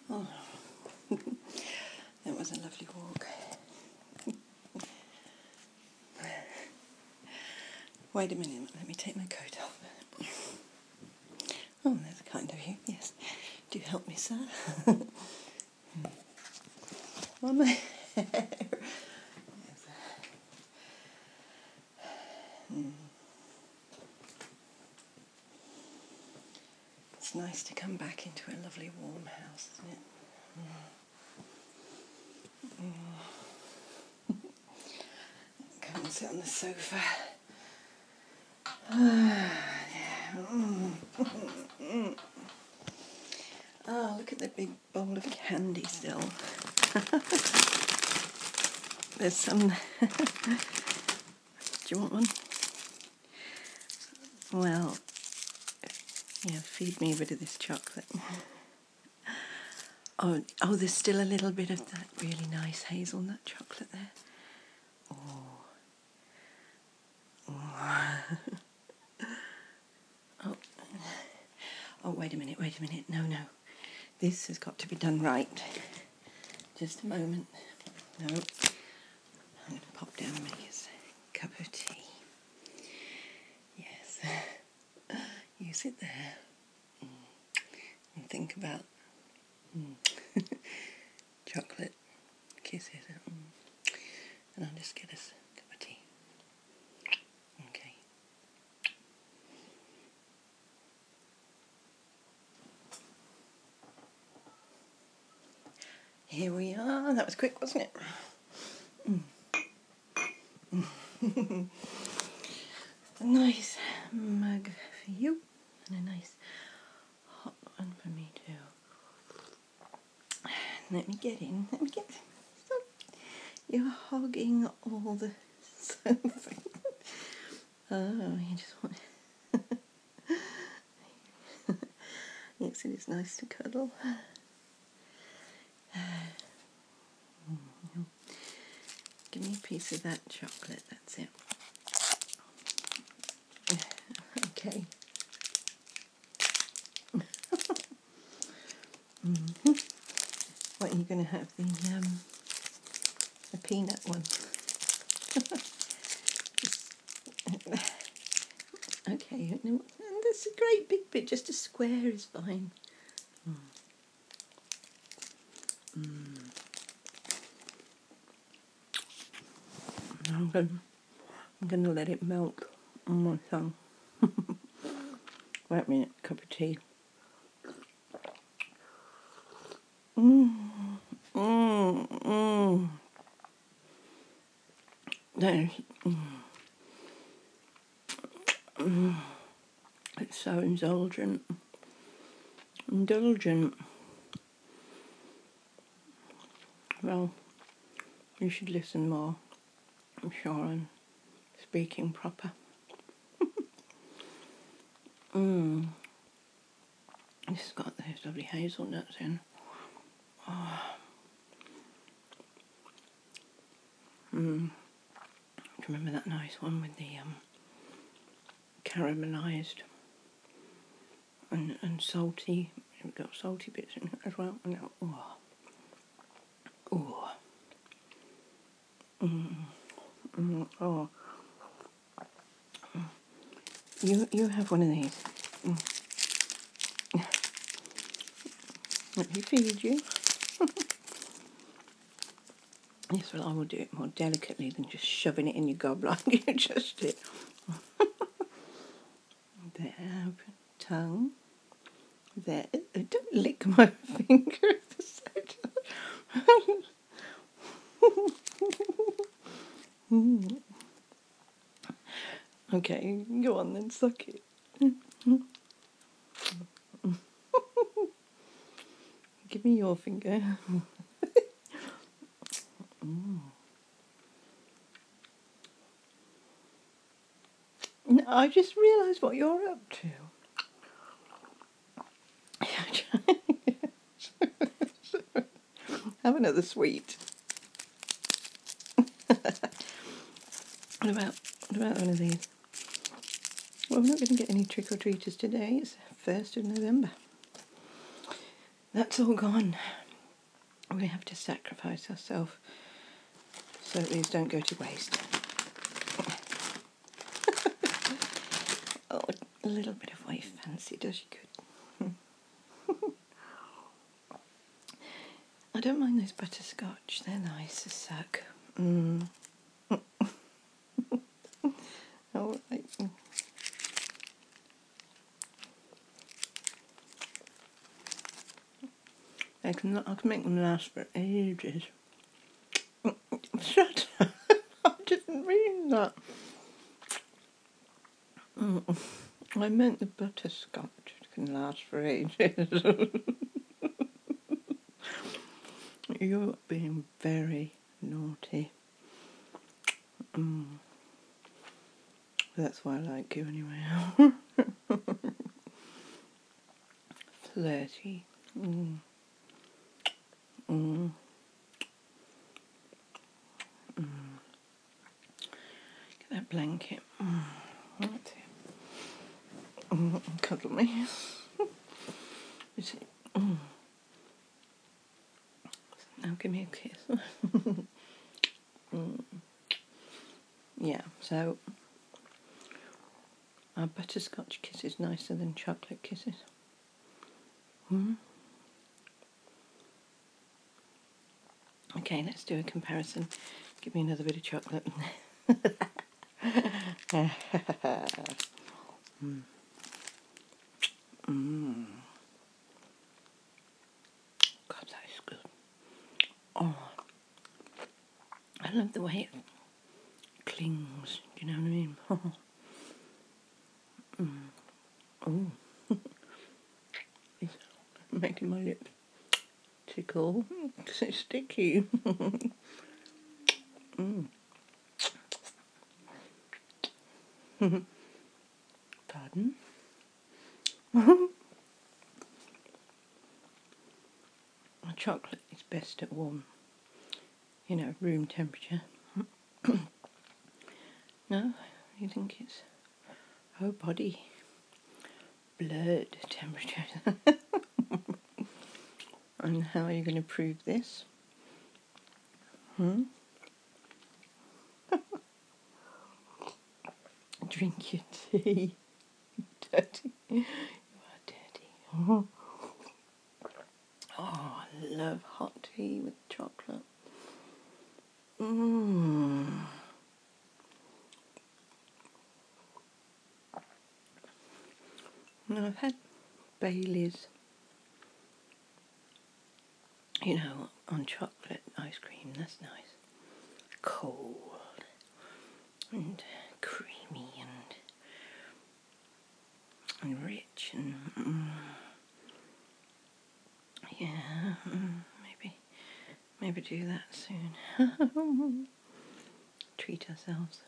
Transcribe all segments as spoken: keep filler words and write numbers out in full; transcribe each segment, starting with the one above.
Oh, that was a lovely walk. Wait a minute, let me take my coat off. Oh, that's kind of you, yes. Do help me, sir. Oh, my hair. Yes. Mm. It's nice to come back into a lovely warm house, isn't it? Mm. Mm. Come and sit on the sofa. Ah, yeah. Mm. Mm. Oh, look at the big bowl of candy still. There's some... Do you want one? Well, yeah, feed me a bit of this chocolate. Oh, oh, there's still a little bit of that really nice hazelnut chocolate there. Oh. Oh. Oh. Oh, wait a minute, wait a minute. No, no. This has got to be done right. Just a moment. No. I'm going to pop down and make us a cup of tea. Yes. You sit there mm, and think about mm, chocolate kisses. Mm, and I'll just get us a cup of tea. Okay. Here we are. That was quick, wasn't it? Mm. A nice mug for you and a nice hot one for me too. Let me get in. Let me get. Stop. You're hogging all the sofa. Oh, you just want. Yes, it is nice to cuddle. Give me a piece of that chocolate. That's it. Okay. Mm-hmm. What are you going to have? The um, the peanut one. Okay. And that's a great big bit. Just a square is fine. Mm. Mm. I'm going. I'm going to let it melt on my tongue. Wait a minute. Cup of tea. Mmm. Mmm. Mmm. No. Mm. Mm. It's so indulgent. Indulgent. Well, you should listen more. I'm sure I'm speaking proper. Mmm. This has got those lovely hazelnuts in. Oh. Mmm. Do you remember that nice one with the um, caramelised and, and salty? We've got salty bits in it as well. And, oh. Oh. Mm. Mm. Oh. You you have one of these. Mm. Let me feed you. Yes, well, I will do it more delicately than just shoving it in your gob like you just did. There, tongue. There. Don't lick my finger. Okay, go on then, suck it. Give me your finger. Mm. No, I just realised what you're up to. Have another sweet. What about what about one of these? Well, we're not going to get any trick or treaters today. It's first of November. that's all gone. We have to sacrifice ourselves so these don't go to waste. Oh, a little bit of white fancy does you good. I don't mind those butterscotch, they're nice as suck. Mm. All right. I can, I can make them last for ages. Shut up. I didn't mean that. Mm. I meant the butterscotch can last for ages. You're being very naughty. Mm. That's why I like you anyway. Flirty. Mm. Mm. Mm. Get that blanket. Mm. That's it. Mm. Cuddle me. You see? Mm. Now give me a kiss. Mm. Yeah, so are butterscotch kisses nicer than chocolate kisses? Hmm? Okay, let's do a comparison. Give me another bit of chocolate. mm. Mm. God, that is good. Oh, I love the way it clings. Do you know what I mean? mm. Oh, it's making my lips tickle. It's so sticky. mm. Pardon? Chocolate is best at warm, you know, room temperature. No? You think it's whole body blood temperature? And how are you going to prove this? Hmm? Drink your tea. Dirty. You are dirty. Oh, I love hot tea with chocolate. Mmm. No, I've had Bailey's, you know, on chocolate ice cream. That's nice. Cold and creamy and and rich and mm, yeah, mm, maybe maybe do that soon. Treat ourselves.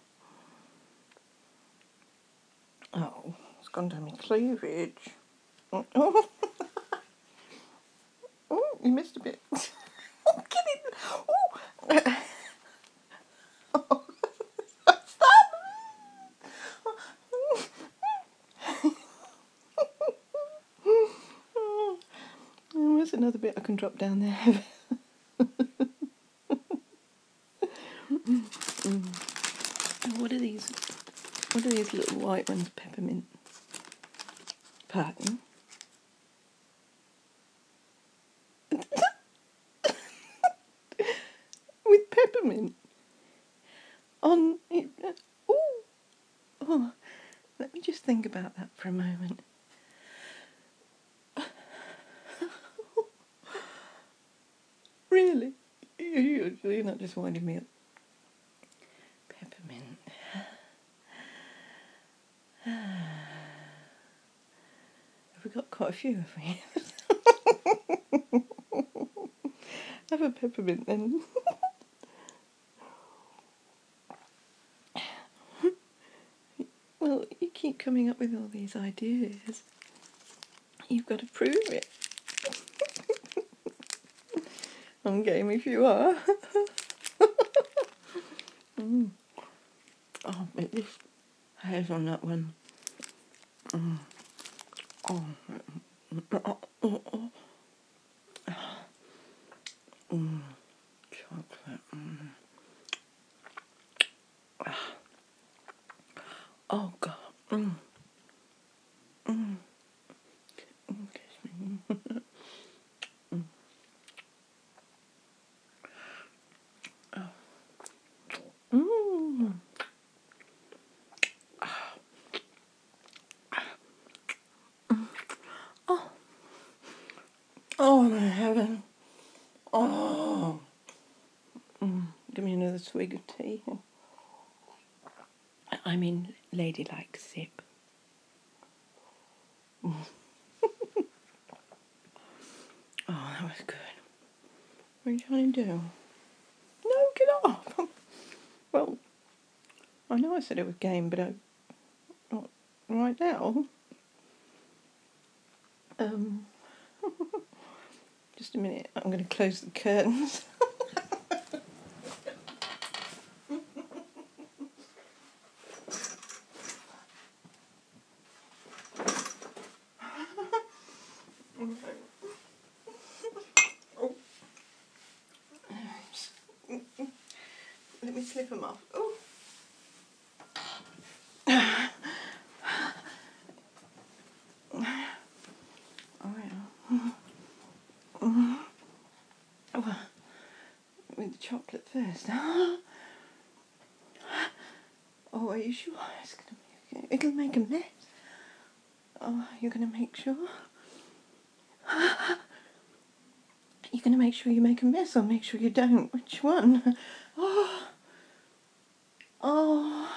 Oh, it's gone down my cleavage. Oh, oh, oh you missed a bit. Oh, get it. Oh. Oh, stop. Oh, there's another bit I can drop down there. mm. What are these? What are these little white ones? Peppermint. Pardon? With peppermint on it. Ooh. Oh, let me just think about that for a moment. Really? You're not just winding me up. Peppermint. Have we got quite a few, have we? Have a peppermint then. Well, you keep coming up with all these ideas. You've got to prove it. I'm game if you are. mm. Oh, but this hairs on that one. Mm. Oh. Oh, oh, oh. Mm. Mm. Mm, kiss me. Mm. Oh. Mm. Oh. Oh my heaven. Oh. Mm. Give me another swig of tea. I mean, ladylike sip. Mm. Oh, that was good. What are you trying to do? No, get off. Well, I know I said it was game, but I, not right now. Um, just a minute. I'm going to close the curtains. Oh. Let me slip them off. Oh. Oh yeah. Oh, with the chocolate first. Oh, are you sure? It's gonna be okay. It'll make a mess. Oh, you're gonna make sure? You're gonna make sure you make a mess or make sure you don't? Which one? Oh, oh,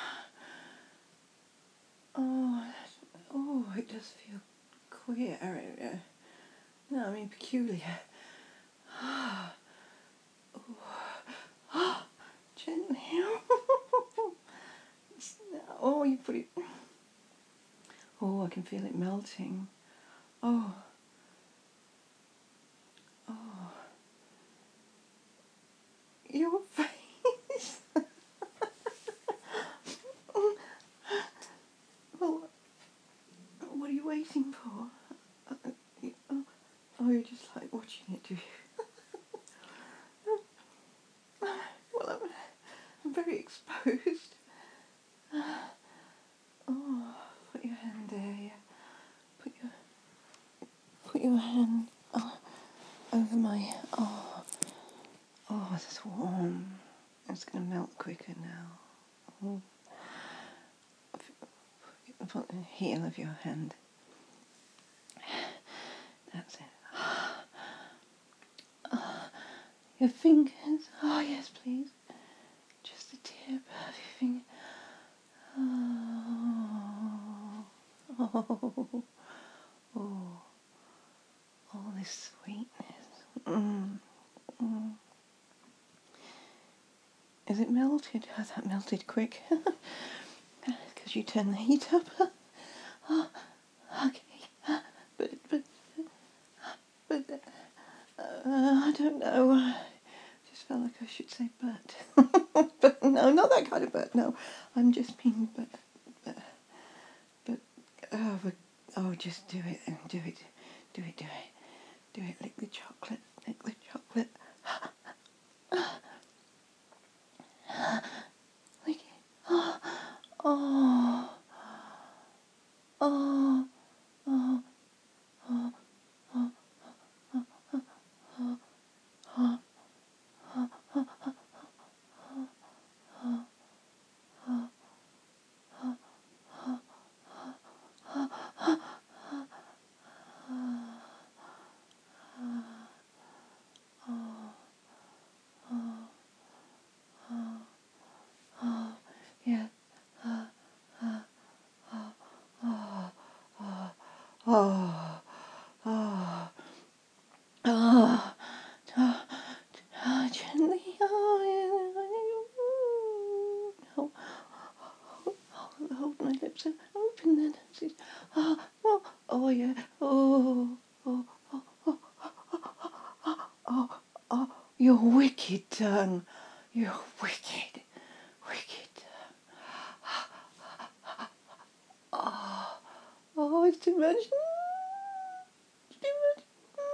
oh, oh, it does feel queer. Uh, No, I mean peculiar. Oh, oh, gently. Oh, you put it. Oh, I can feel it melting. Oh, oh, your face. Well, what are you waiting for? Uh, you- oh, oh, you're just like watching it, do you? Well, I'm, I'm very exposed. Oh, put your hand there. Yeah. Put your put your hand oh, over my. Oh, oh, it's warm. It's gonna melt quicker now. Oh. Put the heel of your hand. That's it. Oh, your fingers. Oh yes, please. Just the tip of your finger. Oh, oh, oh, all this sweetness. Mm, mm. Is it melted? Has that melted quick? Because you turn the heat up. Oh, okay. But, but, but, uh, I don't know. I just felt like I should say but. But no, not that kind of but, no. I'm just being but, but, but, oh, but, oh, just do it and do it, do it, do it, do it, lick the chocolate, lick the chocolate. Lick it. Oh, oh, oh, oh, oh, oh, oh, oh, oh, yeah. Oh, oh, oh, oh, oh, gently. Oh, yeah. Oh, hold, hold my lips open then. Oh, oh, oh, yeah. Oh, oh, oh, oh, oh, oh, oh, you're wicked, tongue. You're wicked, wicked. Oh, oh, it's too much. It's too much.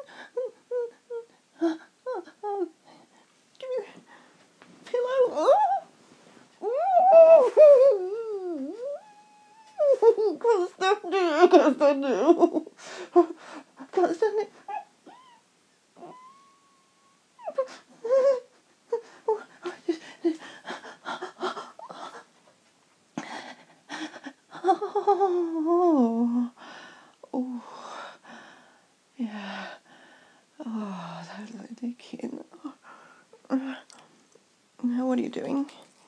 Oh, oh, give me a pillow. Oh. yes I do. Can't stand it. Oh, oh, yeah. Oh, that little kid. Now what are you doing?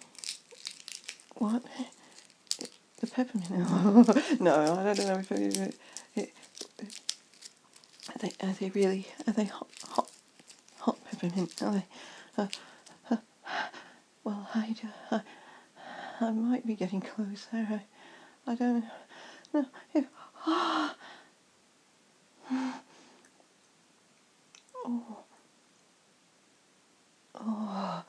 What? The peppermint? No, I don't know if it, it, are they are they really are they hot hot hot peppermint? Are they? Uh, uh, well, I, I I might be getting closer. I, I don't know. If, oh, oh, oh,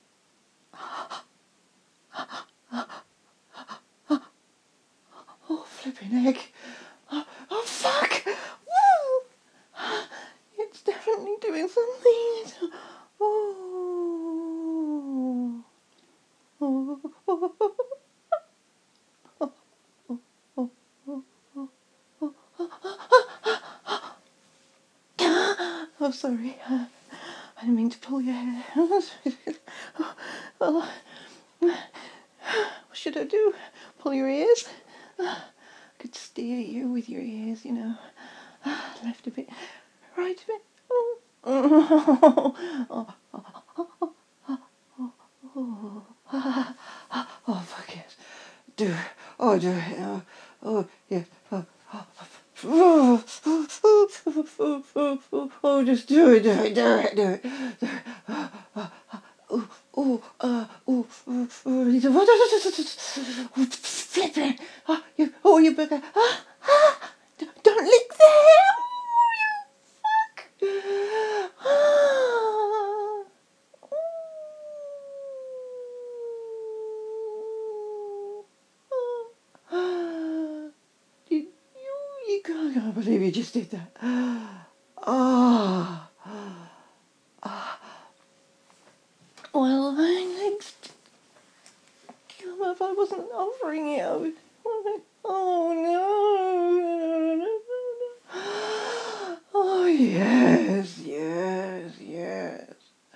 oh, flipping egg. Oh, oh fuck! Woo! It's definitely doing something. It's, oh, oh, oh, oh, oh, oh, oh, oh, sorry. Uh, I didn't mean to pull your hair. Oh, what should I do? Pull your ears? I could steer you with your ears, you know. Left a bit, right a bit. Oh, oh, oh, oh, oh, oh, fuck yes. Do it. Oh, do it. Oh, oh yeah. Oh, oh, oh, oh, oh, oh, oh, oh, just do it, do it, do it, do it. Do it. Oh, oh, uh, oh, oh, oh, flipping. Oh, you, oh, you bugger. Ah, ah, don't lick the hair. Oh, you fuck. Ah. Did you, you can't, I can't believe you just did that. Ah. Ah. Well, my legs come up. I wasn't offering it. I was, oh no. Oh yes, yes, yes.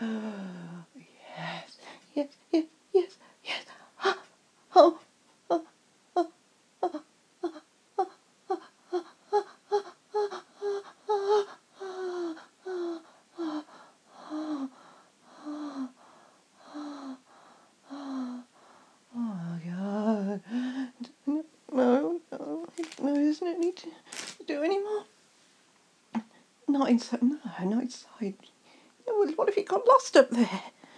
Yes, yes, yes, yes, yes. Oh, oh, oh, oh, oh my God. No, no, no, there's no need to do any more. Not inside, no, not inside. What if it got lost up there?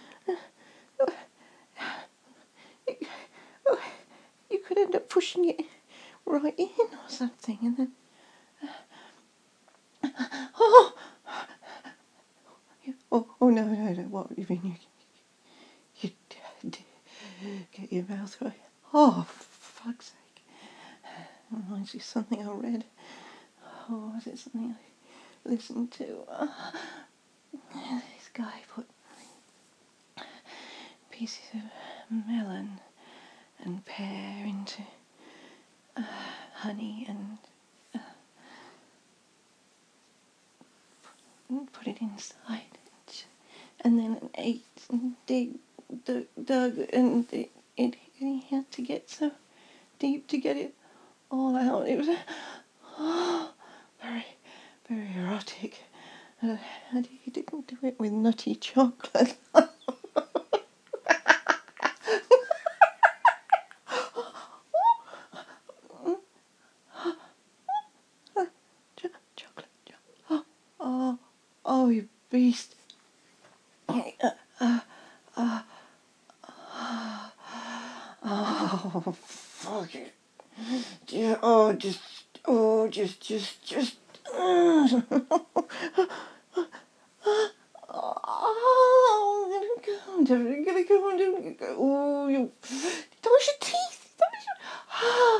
You could end up pushing it right in or something, and then. Oh, oh, oh no, no, no. What you mean? You, you get your mouth right. Oh, for fuck's sake! Reminds you of something I read. Oh, was it something I listened to? Uh, this guy put pieces of melon and pear into uh, honey and uh, put it inside, and then ate and dig, dug, dug and it, it, he had to get so deep to get it all out. It was oh, very, very erotic. Uh, and he didn't do it with nutty chocolate. Ch- chocolate. Oh, oh, oh, you beast. Uh, uh, uh, oh, fuck it. Yeah, oh, just, oh, just, just, just. Uh, oh, I'm gonna go, I'm gonna go, I'm gonna go. Oh, you. That was your teeth. That was your.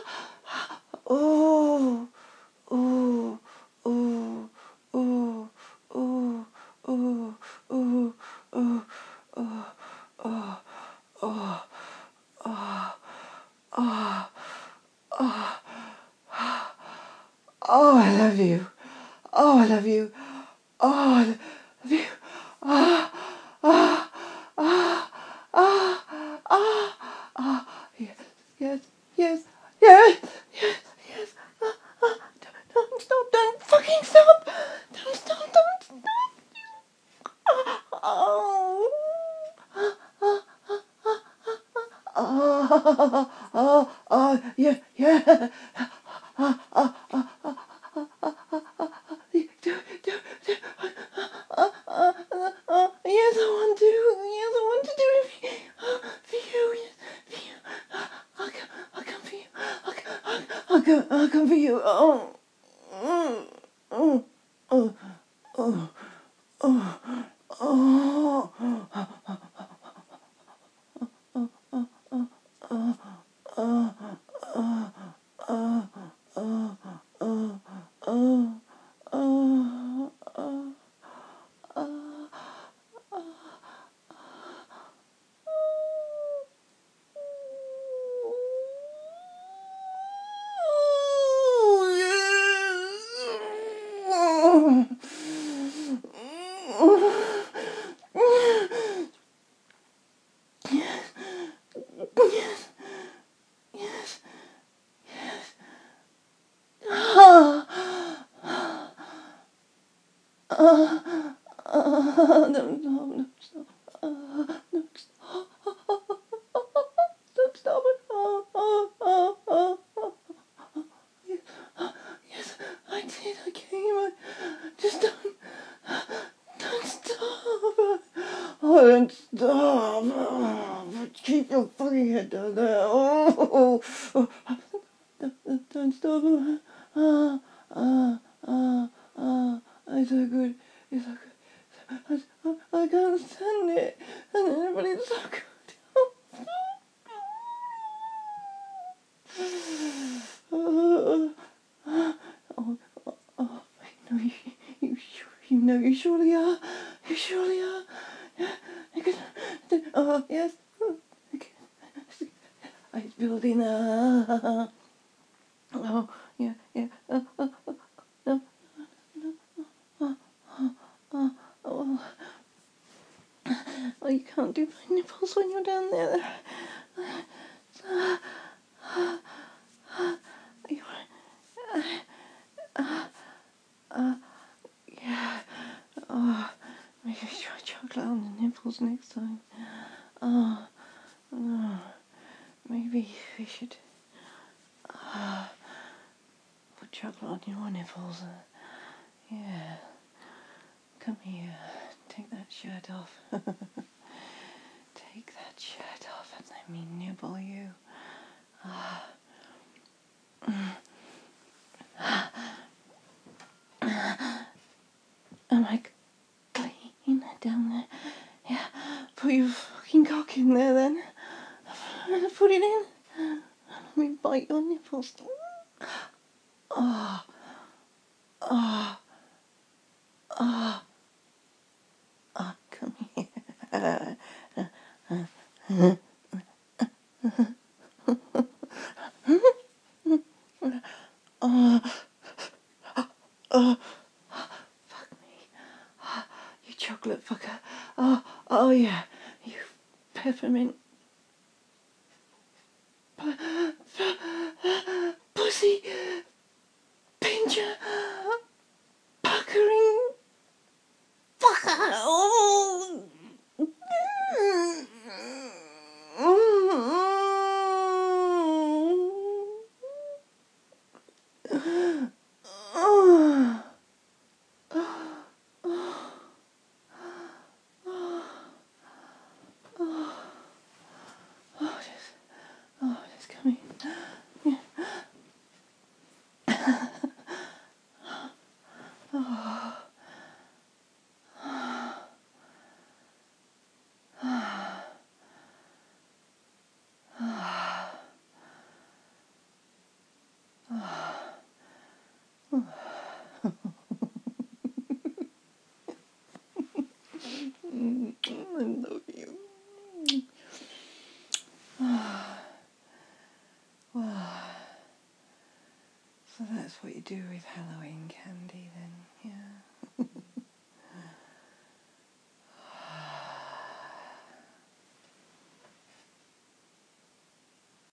Oh, oh, oh, oh, oh, oh, oh, oh, oh, oh, oh, oh, oh, oh, love you. Oh, I love you. Oh, I love you. Ah, ah, ah, ah, ah, ah. Yes, yes, yes, yes, yes, yes. Ah, ah. Don't, don't stop, don't fucking stop. Don't stop, don't stop. Ah, oh. Ah, ah, ah, ah, ah, ah, ah, ah, yeah, yeah. Ah, ah, ah, ah, ah, ah, ah, ah. Do, do, do. Uh, uh, uh, uh, yes, I want to. Yes, I want to do it for you. Uh, for you, yes, for you. Uh, I'll come, I'll come for you. I'll come, I'll, I'll come, I'll come for you. Oh, oh, oh, oh, oh, oh, oh, no, no, no, stop. Uh, no, stop. Stop, stop it. Oh, oh, oh, oh, oh. Yes, yes, I did. I came. I just don't, don't stop. Oh, don't stop. Oh, keep your fucking head down there. Oh, oh, oh. Don't, don't stop. Ah, ah, ah, ah. It's so good. It's so good. I, I, I can't stand it. And everybody's so good. Oh, oh, oh, oh, no, you, you, you know you surely are. You surely are. Oh, yes. It's building up. Oh, yeah, yeah. Oh, oh, oh, no, no, oh, oh, oh, oh. Oh, you can't do my nipples when you're down there. Yeah. Oh, maybe try chocolate on the nipples next time. Oh, oh. Maybe we should uh, put chocolate on your nipples. Uh, yeah. Come here. Take that shirt off. Take that shirt off and let me nibble you. Ah. Am I clean down there? Yeah. Put your fucking cock in there then. Put it in. Let me bite your nipples. Ah. Ah. Ah. Ah. Come here. Oh, oh, fuck me. Oh, you chocolate fucker. Oh, oh yeah. You peppermint pussy pincher puckering fucker. Oh. Oh, just, oh, just coming. Yeah. Oh. I love you. Wow. So that's what you do with Halloween candy then, yeah.